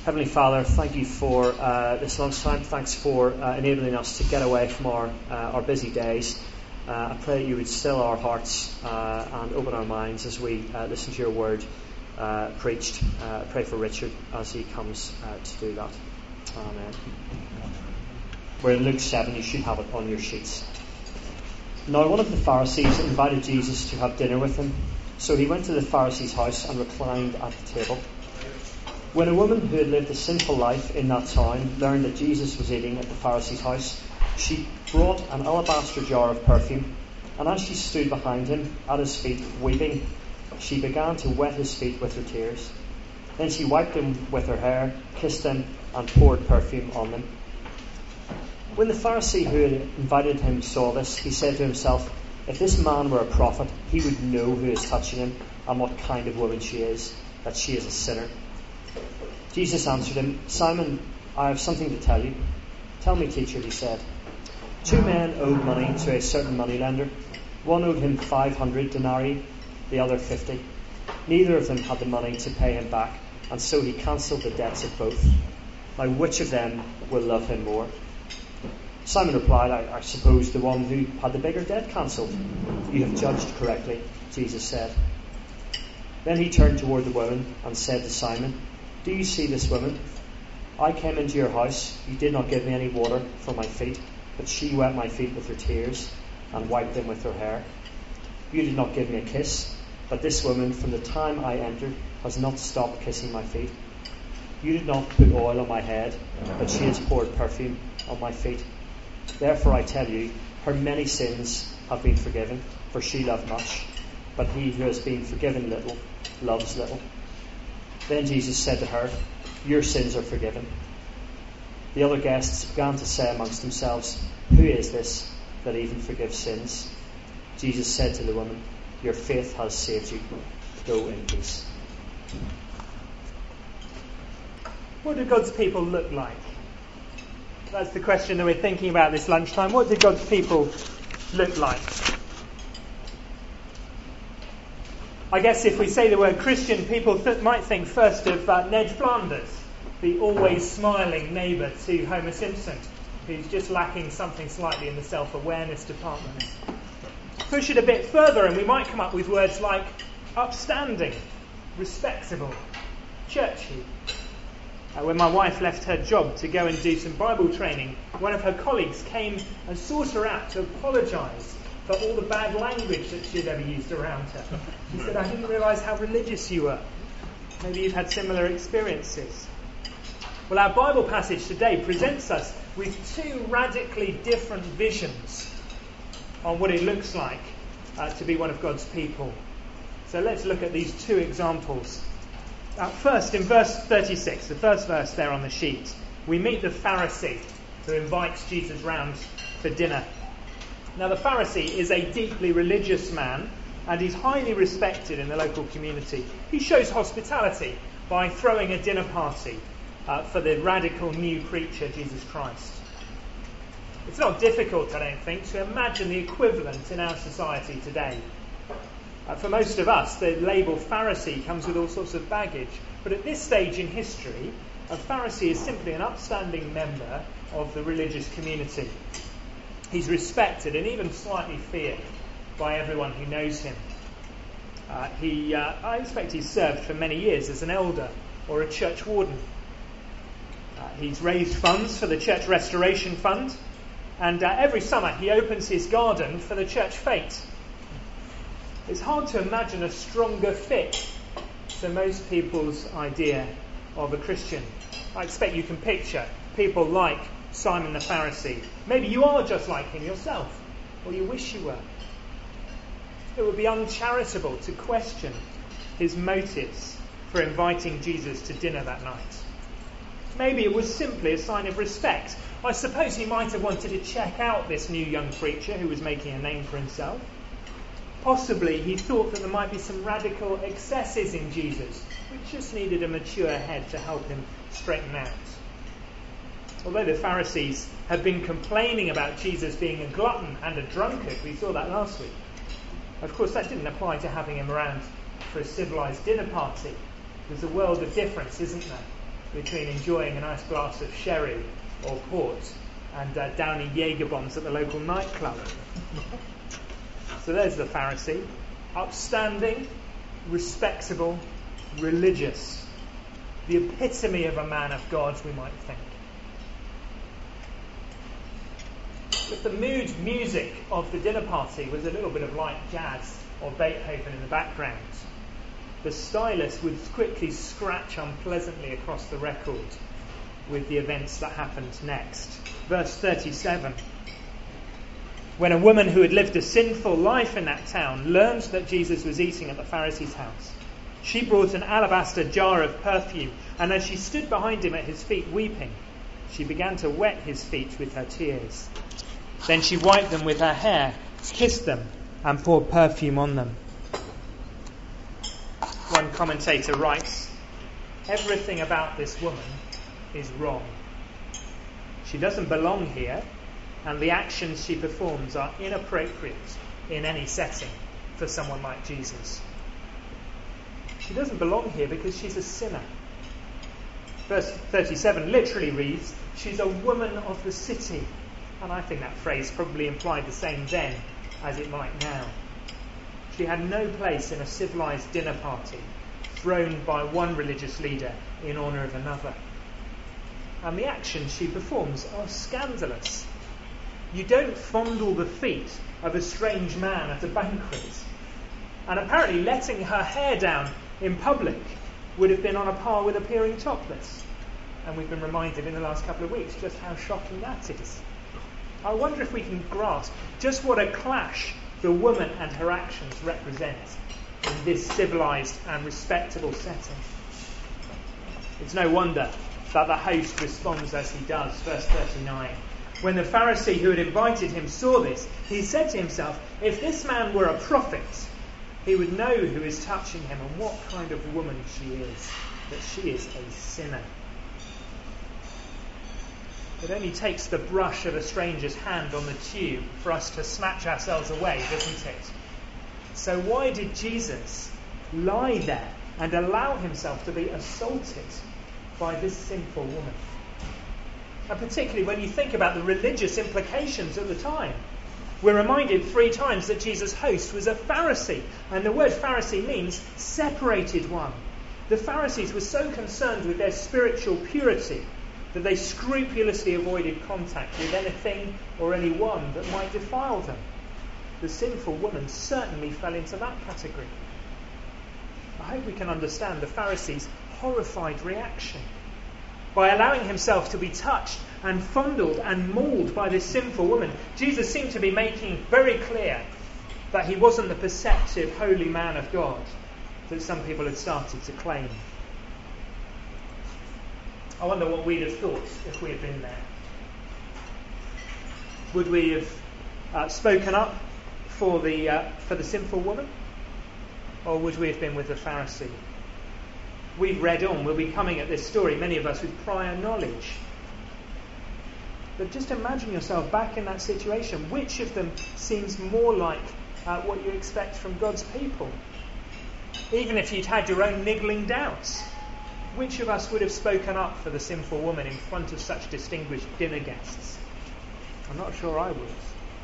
Heavenly Father, thank you for this lunchtime. Thanks for enabling us to get away from our busy days. I pray that you would still our hearts and open our minds as we listen to your word preached. I pray for Richard as he comes to do that. Amen. We're in Luke 7. You should have it on your sheets. Now one of the Pharisees invited Jesus to have dinner with him. So he went to the Pharisee's house and reclined at the table. When a woman who had lived a sinful life in that town learned that Jesus was eating at the Pharisee's house, she brought an alabaster jar of perfume, and as she stood behind him at his feet weeping, she began to wet his feet with her tears. Then she wiped them with her hair, kissed them, and poured perfume on them. When the Pharisee who had invited him saw this, he said to himself, "If this man were a prophet, he would know who is touching him and what kind of woman she is, that she is a sinner." Jesus answered him, "Simon, I have something to tell you." "Tell me, teacher," he said. 2 men owed money to a certain moneylender. One owed him 500 denarii, the other 50. Neither of them had the money to pay him back, and so he cancelled the debts of both. Now which of them will love him more? Simon replied, I suppose the one who had the bigger debt cancelled." "You have judged correctly," Jesus said. Then he turned toward the woman and said to Simon, "Do you see this woman? I came into your house. You did not give me any water for my feet, but she wet my feet with her tears and wiped them with her hair. You did not give me a kiss, but this woman from the time I entered has not stopped kissing my feet. You did not put oil on my head, but she has poured perfume on my feet. Therefore I tell you, her many sins have been forgiven, for she loved much, but he who has been forgiven little loves little." Then Jesus said to her, "Your sins are forgiven." The other guests began to say amongst themselves, "Who is this that even forgives sins?" Jesus said to the woman, "Your faith has saved you. Go in peace." What do God's people look like? That's the question that we're thinking about this lunchtime. What do God's people look like? I guess if we say the word Christian, people might think first of Ned Flanders, the always smiling neighbour to Homer Simpson, who's just lacking something slightly in the self-awareness department. Push it a bit further and we might come up with words like upstanding, respectable, churchy. When my wife left her job to go and do some Bible training, one of her colleagues came and sought her out to apologise for all the bad language that she had ever used around her. She said, "I didn't realise how religious you were." Maybe you've had similar experiences. Well, our Bible passage today presents us with 2 radically different visions on what it looks like to be one of God's people. So let's look at these 2 examples. First, in verse 36, the first verse there on the sheet, we meet the Pharisee who invites Jesus round for dinner. Now, the Pharisee is a deeply religious man, and he's highly respected in the local community. He shows hospitality by throwing a dinner party for the radical new preacher, Jesus Christ. It's not difficult, I don't think, to imagine the equivalent in our society today. For most of us, the label Pharisee comes with all sorts of baggage. But at this stage in history, a Pharisee is simply an upstanding member of the religious community. He's respected and even slightly feared by everyone who knows him. I expect he's served for many years as an elder or a church warden. He's raised funds for the Church Restoration Fund, and every summer he opens his garden for the church fete. It's hard to imagine a stronger fit to most people's idea of a Christian. I expect you can picture people like Simon the Pharisee. Maybe you are just like him yourself, or you wish you were. It would be uncharitable to question his motives for inviting Jesus to dinner that night. Maybe it was simply a sign of respect. I suppose he might have wanted to check out this new young preacher who was making a name for himself. Possibly he thought that there might be some radical excesses in Jesus, which just needed a mature head to help him straighten out. Although the Pharisees had been complaining about Jesus being a glutton and a drunkard, we saw that last week. Of course, that didn't apply to having him around for a civilised dinner party. There's a world of difference, isn't there? between enjoying a nice glass of sherry or port and downing Jaeger bombs at the local nightclub. So there's the Pharisee. Upstanding, respectable, religious. The epitome of a man of God, we might think. If the mood music of the dinner party was a little bit of light jazz or Beethoven in the background, the stylist would quickly scratch unpleasantly across the record with the events that happened next. Verse 37. When a woman who had lived a sinful life in that town learned that Jesus was eating at the Pharisee's house, she brought an alabaster jar of perfume, and as she stood behind him at his feet weeping, she began to wet his feet with her tears. Then she wiped them with her hair, kissed them, and poured perfume on them. One commentator writes, everything about this woman is wrong. She doesn't belong here, and the actions she performs are inappropriate in any setting for someone like Jesus. She doesn't belong here because she's a sinner. Verse 37 literally reads, she's a woman of the city. And I think that phrase probably implied the same then as it might now. She had no place in a civilized dinner party thrown by one religious leader in honour of another. And the actions she performs are scandalous. You don't fondle the feet of a strange man at a banquet. And apparently letting her hair down in public would have been on a par with appearing topless. And we've been reminded in the last couple of weeks just how shocking that is. I wonder if we can grasp just what a clash the woman and her actions represent in this civilized and respectable setting. It's no wonder that the host responds as he does. Verse 39. When the Pharisee who had invited him saw this, he said to himself, if this man were a prophet, he would know who is touching him and what kind of woman she is, that she is a sinner. It only takes the brush of a stranger's hand on the tube for us to snatch ourselves away, doesn't it? So why did Jesus lie there and allow himself to be assaulted by this sinful woman? And particularly when you think about the religious implications at the time. We're reminded 3 times that Jesus' host was a Pharisee, and the word Pharisee means separated one. The Pharisees were so concerned with their spiritual purity that they scrupulously avoided contact with anything or anyone that might defile them. The sinful woman certainly fell into that category. I hope we can understand the Pharisees' horrified reaction. By allowing himself to be touched and fondled and mauled by this sinful woman, Jesus seemed to be making very clear that he wasn't the perceptive, holy man of God that some people had started to claim. I wonder what we'd have thought if we had been there. Would we have spoken up for the sinful woman? Or would we have been with the Pharisee? We've read on, we'll be coming at this story, many of us with prior knowledge. But just imagine yourself back in that situation. Which of them seems more like what you expect from God's people? Even if you'd had your own niggling doubts. Which of us would have spoken up for the sinful woman in front of such distinguished dinner guests? I'm not sure I would.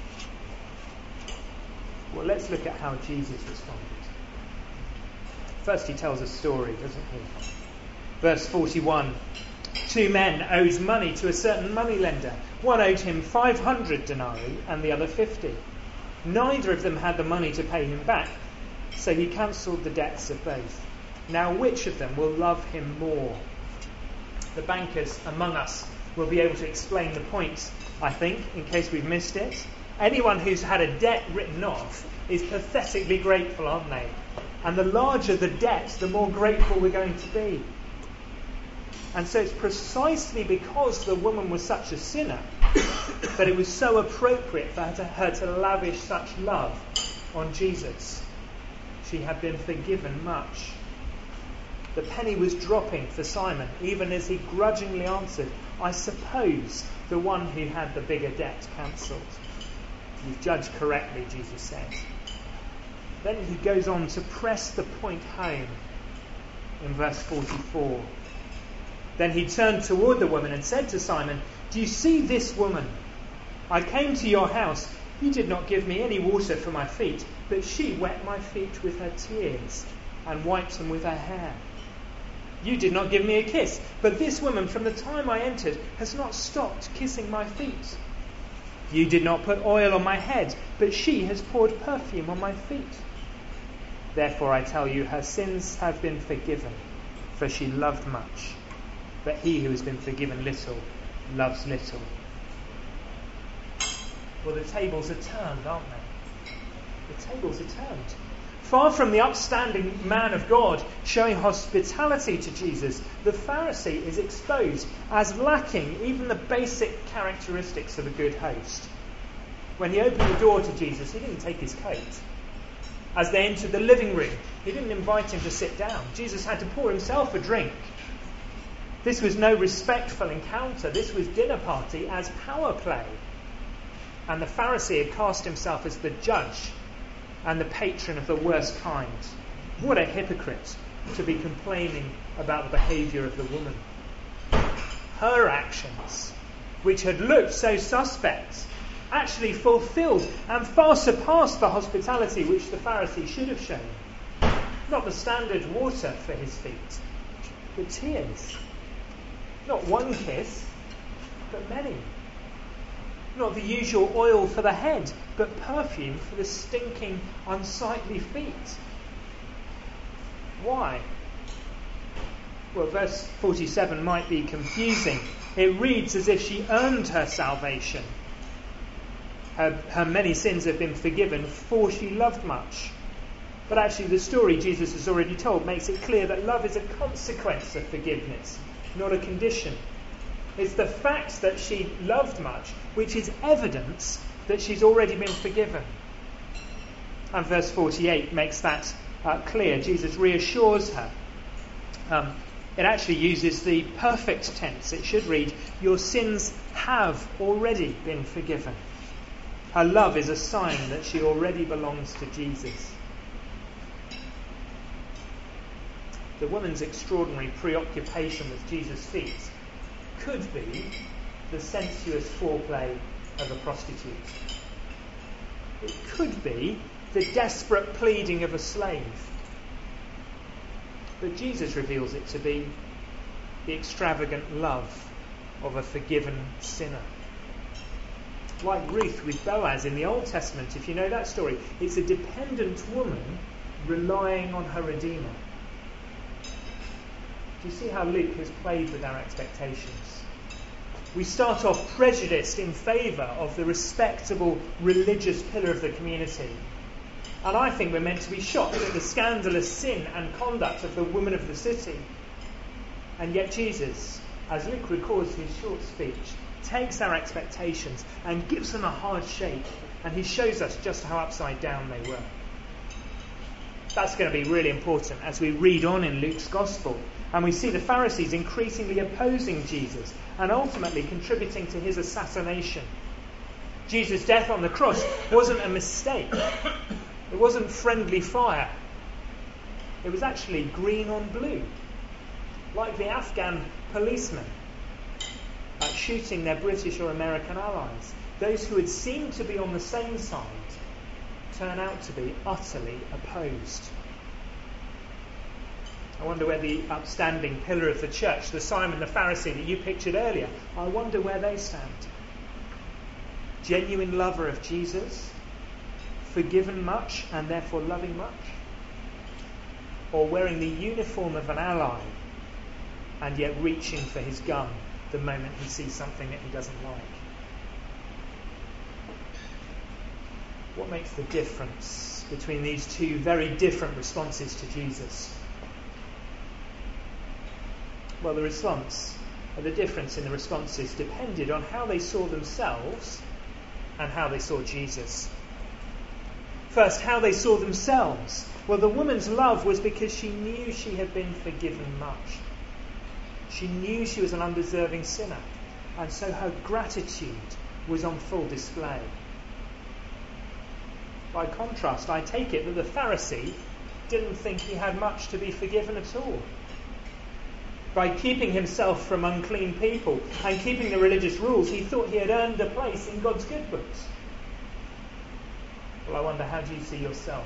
Well, let's look at how Jesus responded. First he tells a story, doesn't he? Verse 41. 2 men owed money to a certain moneylender. One owed him 500 denarii and the other 50. Neither of them had the money to pay him back, so he cancelled the debts of both. Now which of them will love him more? The bankers among us will be able to explain the point, I think, in case we've missed it. Anyone who's had a debt written off is pathetically grateful, aren't they? And the larger the debt, the more grateful we're going to be. And so it's precisely because the woman was such a sinner that it was so appropriate for her to lavish such love on Jesus. She had been forgiven much. The penny was dropping for Simon, even as he grudgingly answered, I suppose the one who had the bigger debt cancelled. You've judged correctly, Jesus said. Then he goes on to press the point home in verse 44. Then he turned toward the woman and said to Simon, "Do you see this woman? I came to your house. You did not give me any water for my feet, but she wet my feet with her tears and wiped them with her hair. You did not give me a kiss, but this woman from the time I entered has not stopped kissing my feet. You did not put oil on my head, but she has poured perfume on my feet. Therefore I tell you, her sins have been forgiven, for she loved much. But he who has been forgiven little loves little." Well, the tables are turned, aren't they? The tables are turned. Far from the upstanding man of God showing hospitality to Jesus, the Pharisee is exposed as lacking even the basic characteristics of a good host. When he opened the door to Jesus, he didn't take his coat. As they entered the living room, he didn't invite him to sit down. Jesus had to pour himself a drink. This was no respectful encounter. This was dinner party as power play. And the Pharisee had cast himself as the judge and the patron of the worst kind. What a hypocrite to be complaining about the behaviour of the woman. Her actions, which had looked so suspect, actually fulfilled and far surpassed the hospitality which the Pharisee should have shown. Not the standard water for his feet, but tears. Not one kiss, but many. Not the usual oil for the head, but perfume for the stinking, unsightly feet. Why? Well, verse 47 might be confusing. It reads as if she earned her salvation. Her many sins have been forgiven, for she loved much. But actually the story Jesus has already told makes it clear that love is a consequence of forgiveness, not a condition. It's the fact that she loved much which is evidence that she's already been forgiven. And verse 48 makes that clear. Jesus reassures her. It actually uses the perfect tense. It should read, "Your sins have already been forgiven." Her love is a sign that she already belongs to Jesus. The woman's extraordinary preoccupation with Jesus' feet could be the sensuous foreplay of a prostitute. It could be the desperate pleading of a slave. But Jesus reveals it to be the extravagant love of a forgiven sinner. Like Ruth with Boaz in the Old Testament, if you know that story, it's a dependent woman relying on her Redeemer. Do you see how Luke has played with our expectations? We start off prejudiced in favour of the respectable religious pillar of the community. And I think we're meant to be shocked at the scandalous sin and conduct of the woman of the city. And yet Jesus, as Luke records his short speech, takes our expectations and gives them a hard shake, and he shows us just how upside down they were. That's going to be really important as we read on in Luke's Gospel, and we see the Pharisees increasingly opposing Jesus and ultimately contributing to his assassination. Jesus' death on the cross wasn't a mistake. It wasn't friendly fire. It was actually green on blue, like the Afghan policemen shooting their British or American allies. Those who had seemed to be on the same side turn out to be utterly opposed. I wonder where the upstanding pillar of the church, the Simon the Pharisee that you pictured earlier, I wonder where they stand. Genuine lover of Jesus, forgiven much and therefore loving much? Or wearing the uniform of an ally and yet reaching for his gun the moment he sees something that he doesn't like? What makes the difference between these two very different responses to Jesus? Well, the difference in the responses depended on how they saw themselves and how they saw Jesus. First, how they saw themselves. Well, the woman's love was because she knew she had been forgiven much. She knew she was an undeserving sinner, and so her gratitude was on full display. By contrast, I take it that the Pharisee didn't think he had much to be forgiven at all. By keeping himself from unclean people and keeping the religious rules, he thought he had earned a place in God's good books. Well, I wonder, how do you see yourself?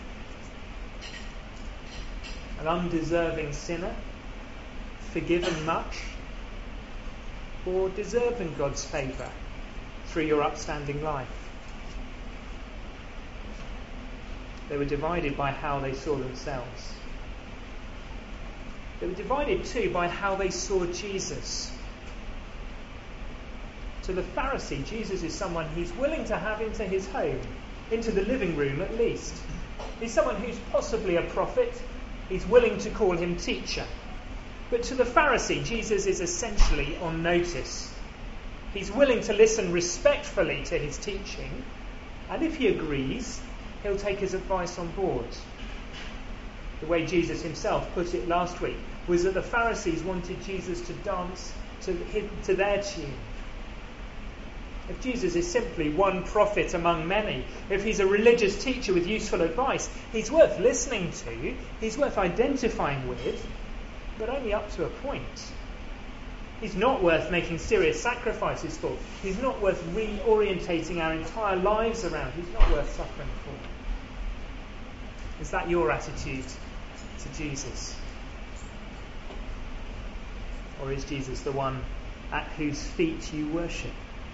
An undeserving sinner, forgiven much, or deserving God's favour through your upstanding life? They were divided by how they saw themselves. They were divided too by how they saw Jesus. To the Pharisee, Jesus is someone he's willing to have into his home, into the living room at least. He's someone who's possibly a prophet. He's willing to call him teacher. But to the Pharisee, Jesus is essentially on notice. He's willing to listen respectfully to his teaching, and if he agrees, he'll take his advice on board. The way Jesus himself put it last week was that the Pharisees wanted Jesus to dance to their tune. If Jesus is simply one prophet among many, if he's a religious teacher with useful advice, he's worth listening to, he's worth identifying with, but only up to a point. He's not worth making serious sacrifices for. He's not worth reorientating our entire lives around. He's not worth suffering for. Is that your attitude to Jesus? Or is Jesus the one at whose feet you worship?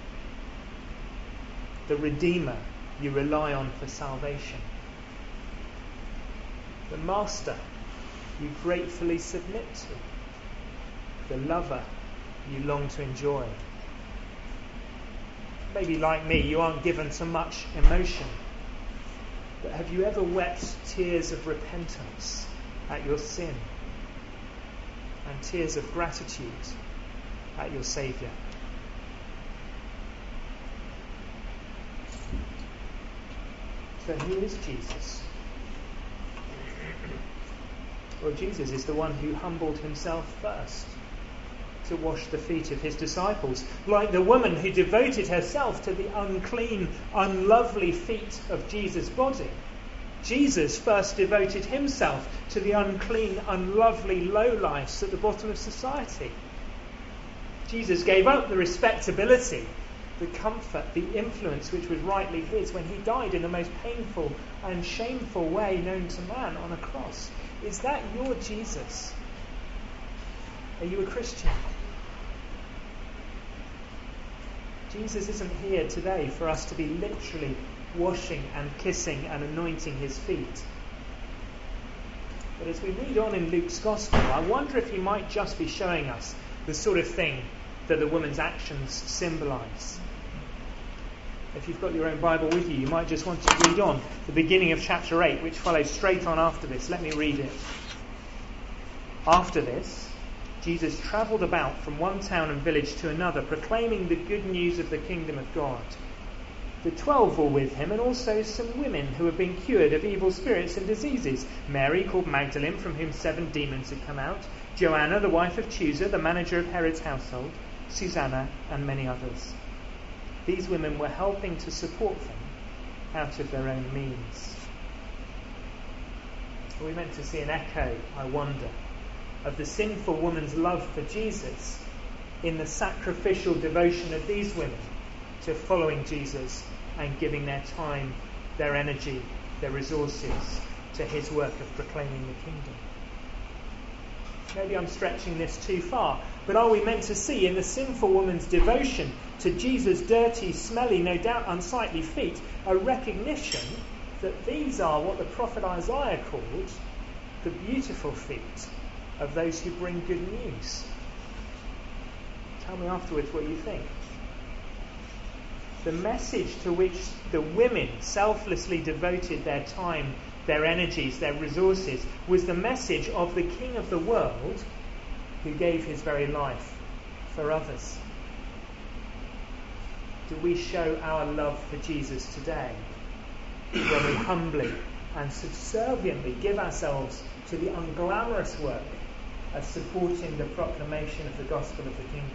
The Redeemer you rely on for salvation? The Master you gratefully submit to? The Lover you long to enjoy? Maybe like me, you aren't given to much emotion. But have you ever wept tears of repentance at your sin and tears of gratitude at your Saviour? So who is Jesus? Well, Jesus is the one who humbled himself first to wash the feet of his disciples, like the woman who devoted herself to the unclean, unlovely feet of Jesus' body. Jesus first devoted himself to the unclean, unlovely lowlifes at the bottom of society. Jesus gave up the respectability, the comfort, the influence which was rightly his when he died in the most painful and shameful way known to man on a cross. Is that your Jesus? Are you a Christian? Jesus isn't here today for us to be literally washing and kissing and anointing his feet. But as we read on in Luke's Gospel, I wonder if he might just be showing us the sort of thing that the woman's actions symbolise. If you've got your own Bible with you, you might just want to read on the beginning of chapter 8, which follows straight on after this. Let me read it. After this, Jesus travelled about from one town and village to another, proclaiming the good news of the kingdom of God. The 12 were with him, and also some women who had been cured of evil spirits and diseases. Mary, called Magdalene, from whom 7 demons had come out. Joanna, the wife of Chuza, the manager of Herod's household. Susanna, and many others. These women were helping to support them out of their own means. Are we meant to see an echo, I wonder, of the sinful woman's love for Jesus in the sacrificial devotion of these women to following Jesus and giving their time, their energy, their resources to his work of proclaiming the kingdom? Maybe I'm stretching this too far, but are we meant to see in the sinful woman's devotion to Jesus' dirty, smelly, no doubt unsightly feet a recognition that these are what the prophet Isaiah called the beautiful feet of those who bring good news? Tell me afterwards what you think. The message to which the women selflessly devoted their time, their energies, their resources, was the message of the King of the world who gave his very life for others. Do we show our love for Jesus today when we humbly and subserviently give ourselves to the unglamorous work of supporting the proclamation of the gospel of the kingdom?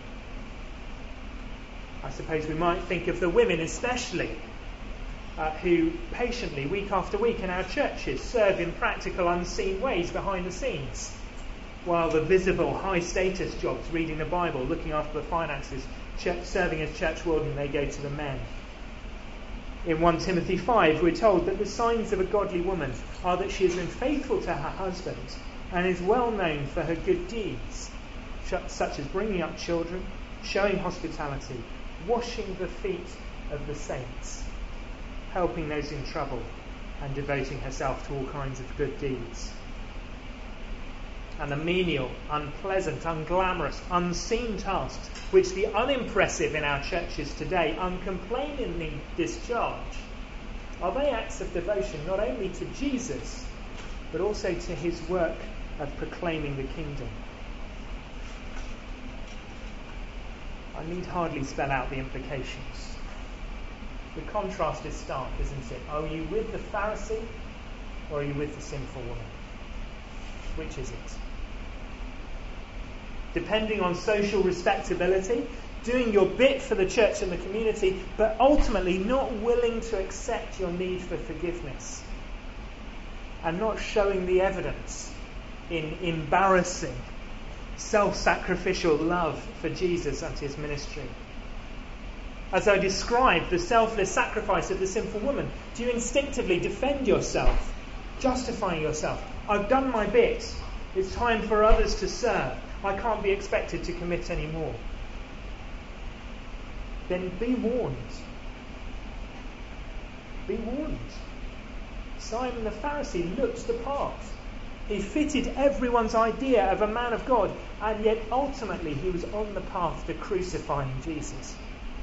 I suppose we might think of the women especially, who patiently, week after week in our churches, serve in practical, unseen ways behind the scenes. while the visible high-status jobs, reading the Bible, looking after the finances, serving as church warden, they go to the men. In 1 Timothy 5, we're told that the signs of a godly woman are that she has been faithful to her husband and is well known for her good deeds, such as bringing up children, showing hospitality, washing the feet of the saints, helping those in trouble, and devoting herself to all kinds of good deeds. And the menial, unpleasant, unglamorous, unseen tasks which the unimpressive in our churches today uncomplainingly discharge, are they acts of devotion not only to Jesus but also to his work of proclaiming the kingdom? I need hardly spell out the implications. The contrast is stark, isn't it? Are you with the Pharisee or are you with the sinful woman? Which is it? Depending on social respectability, doing your bit for the church and the community, but ultimately not willing to accept your need for forgiveness, and not showing the evidence in embarrassing, self-sacrificial love for Jesus and his ministry. As I described the selfless sacrifice of the sinful woman, do you instinctively defend yourself, justifying yourself? I've done my bit. It's time for others to serve. I can't be expected to commit any more. Then be warned. Be warned. Simon the Pharisee looked the part. He fitted everyone's idea of a man of God, and yet ultimately he was on the path to crucifying Jesus.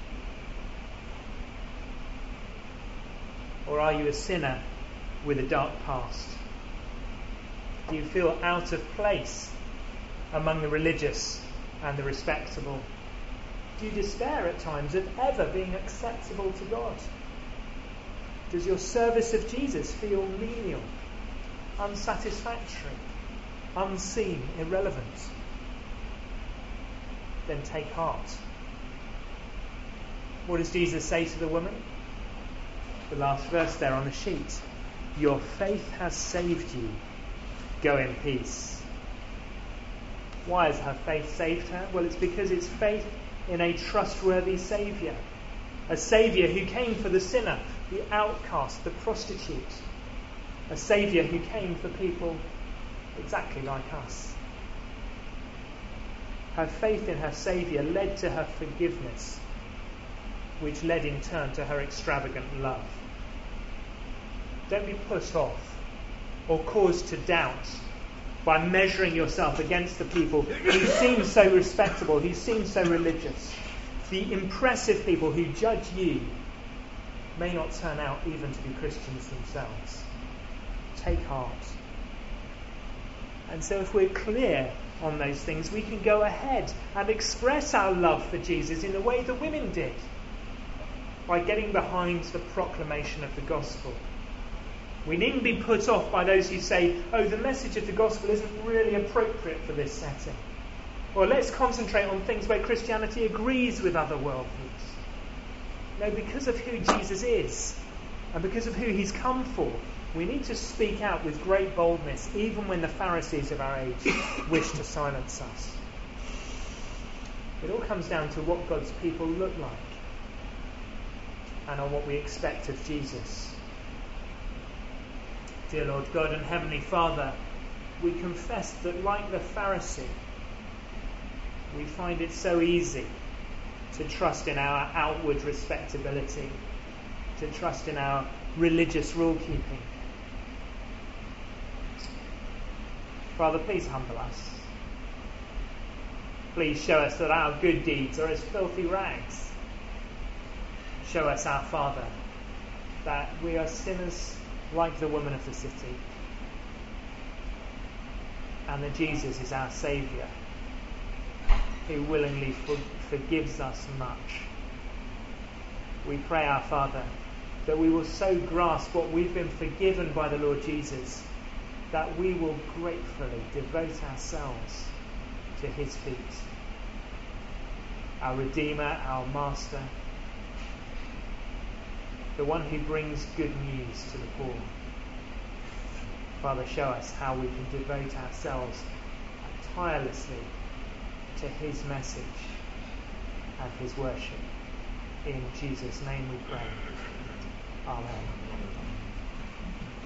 Or are you a sinner with a dark past? Do you feel out of place among the religious and the respectable? Do you despair at times of ever being acceptable to God? Does your service of Jesus feel menial, unsatisfactory, unseen, irrelevant? Then take heart. What does Jesus say to the woman? The last verse there on the sheet. Your faith has saved you. Go in peace. Why has her faith saved her? Well, it's because it's faith in a trustworthy Saviour. A Saviour who came for the sinner, the outcast, the prostitute. A Saviour who came for people exactly like us. Her faith in her Saviour led to her forgiveness, which led in turn to her extravagant love. Don't be put off or caused to doubt by measuring yourself against the people who seem so respectable, who seem so religious. The impressive people who judge you may not turn out even to be Christians themselves. Take heart. And so if we're clear on those things, we can go ahead and express our love for Jesus in the way the women did, by getting behind the proclamation of the gospel. We needn't be put off by those who say, oh, the message of the gospel isn't really appropriate for this setting. Or let's concentrate on things where Christianity agrees with other worldviews. No, because of who Jesus is and because of who he's come for, we need to speak out with great boldness, even when the Pharisees of our age wish to silence us. It all comes down to what God's people look like and on what we expect of Jesus. Dear Lord God and Heavenly Father, we confess that like the Pharisee, we find it so easy to trust in our outward respectability, to trust in our religious rule-keeping. Father, please humble us. Please show us that our good deeds are as filthy rags. Show us, our Father, that we are sinners like the woman of the city, and that Jesus is our Saviour, who willingly forgives us much. We pray, our Father, that we will so grasp what we've been forgiven by the Lord Jesus, that we will gratefully devote ourselves to his feet, our Redeemer, our Master, the one who brings good news to the poor. Father, show us how we can devote ourselves tirelessly to his message and his worship. In Jesus' name we pray. Amen.